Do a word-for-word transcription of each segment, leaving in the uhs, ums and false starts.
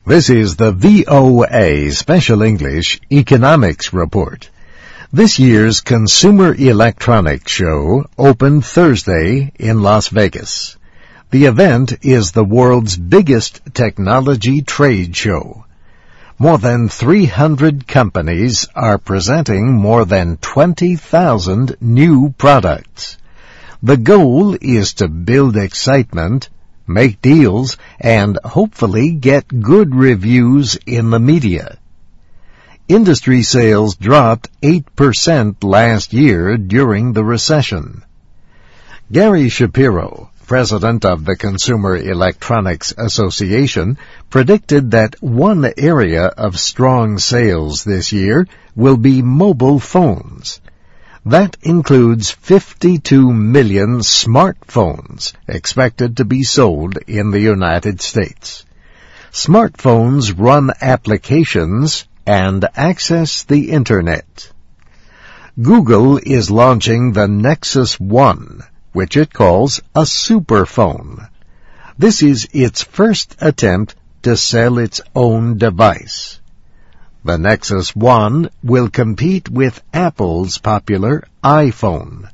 This is the V O A Special English Economics Report. This year's Consumer Electronics Show opened Thursday in Las Vegas. The event is the world's biggest technology trade show. More than three hundred companies are presenting more than twenty thousand new products. The goal is to build excitement, make deals, and hopefully get good reviews in the media. Industry sales dropped eight percent last year during the recession. Gary Shapiro, president of the Consumer Electronics Association, predicted that one area of strong sales this year will be mobile phones. That includes fifty-two million smartphones expected to be sold in the United States. Smartphones run applications and access the Internet. Google is launching the Nexus One, which it calls a superphone. This is its first attempt to sell its own device. The Nexus One will compete with Apple's popular iPhone.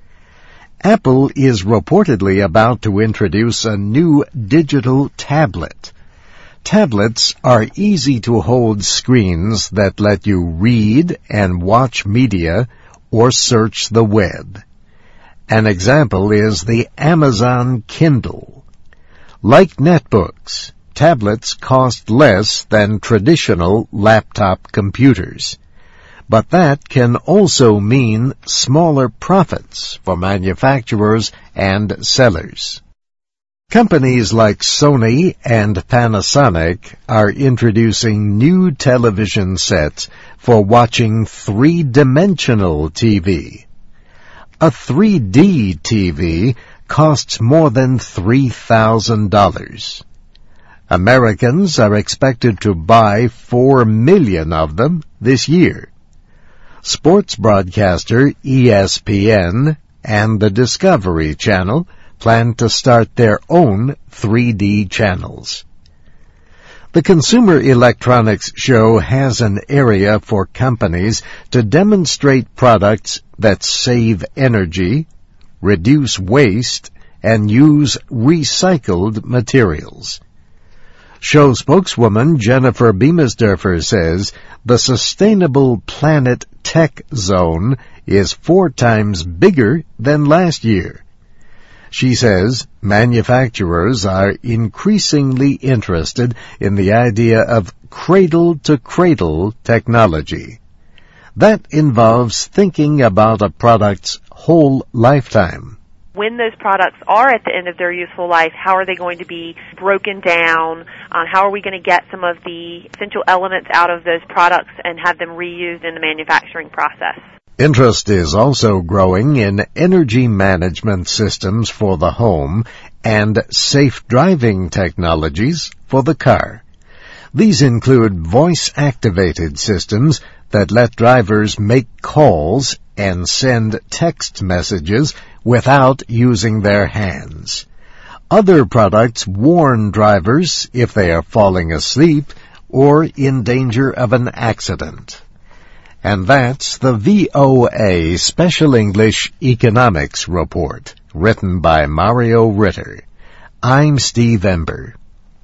Apple is reportedly about to introduce a new digital tablet. Tablets are easy-to-hold screens that let you read and watch media or search the web. An example is the Amazon Kindle. Like netbooks, tablets cost less than traditional laptop computers. But that can also mean smaller profits for manufacturers and sellers. Companies like Sony and Panasonic are introducing new television sets for watching three-dimensional T V. A three D T V costs more than three thousand dollars. Americans are expected to buy four million of them this year. Sports broadcaster E S P N and the Discovery Channel plan to start their own three D channels. The Consumer Electronics Show has an area for companies to demonstrate products that save energy, reduce waste, and use recycled materials. Show spokeswoman Jennifer Beamisdorfer says the Sustainable Planet Tech Zone is four times bigger than last year. She says manufacturers are increasingly interested in the idea of cradle-to-cradle technology. That involves thinking about a product's whole lifetime. When those products are at the end of their useful life, how are they going to be broken down? Uh, how are we going to get some of the essential elements out of those products and have them reused in the manufacturing process? Interest is also growing in energy management systems for the home and safe driving technologies for the car. These include voice-activated systems that let drivers make calls and send text messages without using their hands. Other products warn drivers if they are falling asleep or in danger of an accident. And that's the V O A Special English Economics Report, written by Mario Ritter. I'm Steve Ember.